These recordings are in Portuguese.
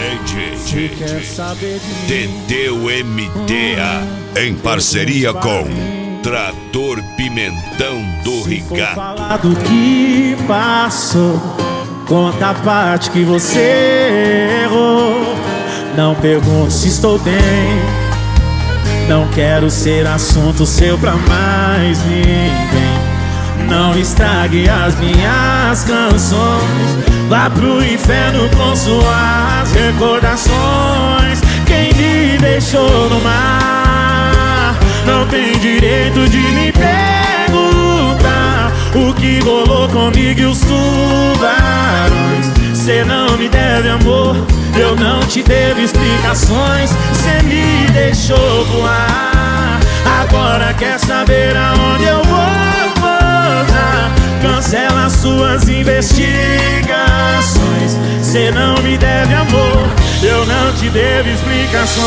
DJ Dedeu MTA em parceria com Trator Pimentão do Ricardo. Falar do que passou, conta a parte que você errou. Não pergunto se estou bem, não quero ser assunto seu pra mais ninguém. Não estrague as minhas canções, vá pro inferno com suas recordações. Quem me deixou no mar não tem direito de me perguntar o que rolou comigo e os tubarões. Cê não me deve amor, eu não te devo explicações. Cê me deixou voar, agora quer saber aonde eu vou pousar. Cancela suas investigações. Cê não me deve amor, eu não te devo explicações.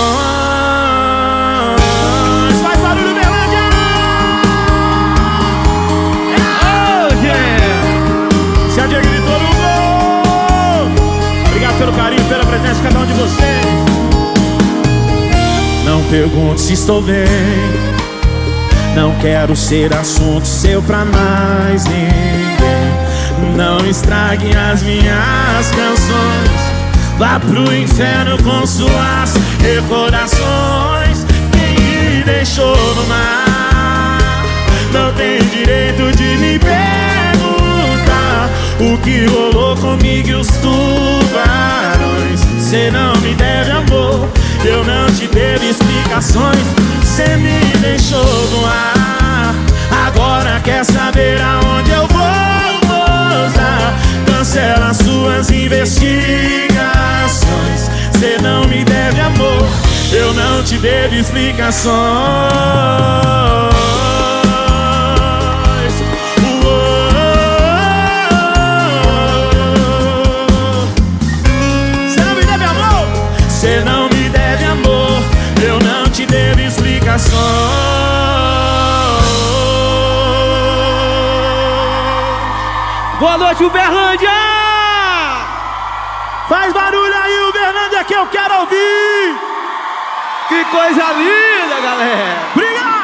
Faz barulho, Berlândia! Oh, yeah! Se a Diego gritou no gol. Obrigado pelo carinho, pela presença de cada um de vocês. Não pergunto se estou bem, não quero ser assunto seu pra mais ninguém. Não estrague as minhas canções, vá pro inferno com suas recordações. Quem me deixou no mar não tem direito de me perguntar o que rolou comigo e os tubarões. Cê não me deve amor, eu não te devo explicações. Cê me deixou no ar, agora quer saber aonde eu vou pousar. Cancela suas investigações. Cê não me deve amor, eu não te devo explicações. Cê não me deve amor, cê não me deve amor, eu não te devo explicações. Boa noite, Uberlândia! Faz barulho aí, Uberlândia, que eu quero ouvir! Que coisa linda, galera! Obrigado!